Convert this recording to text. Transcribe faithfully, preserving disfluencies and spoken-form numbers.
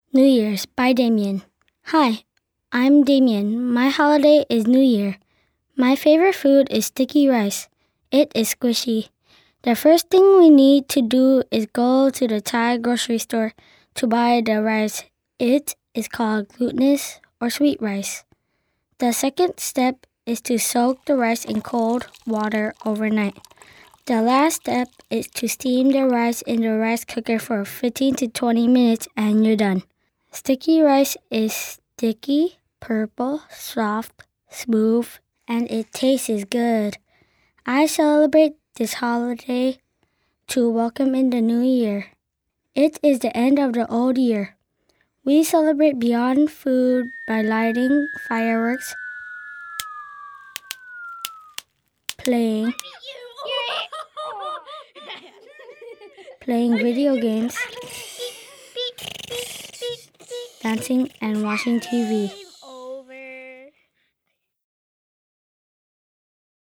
New Year's by Damien. Hi, I'm Damien. My holiday is New Year. My favorite food is sticky rice. It is squishy. The first thing we need to do is go to the Thai grocery store to buy the rice. It is called glutinous or sweet rice. The second step is to soak the rice in cold water overnight. The last step is to steam the rice in the rice cooker for fifteen to twenty minutes and you're done. Sticky rice is sticky, purple, soft, smooth, and it tastes good. I celebrate this holiday to welcome in the new year. It is the end of the old year. We celebrate beyond food by lighting fireworks, playing, playing video games, dancing, and watching T V.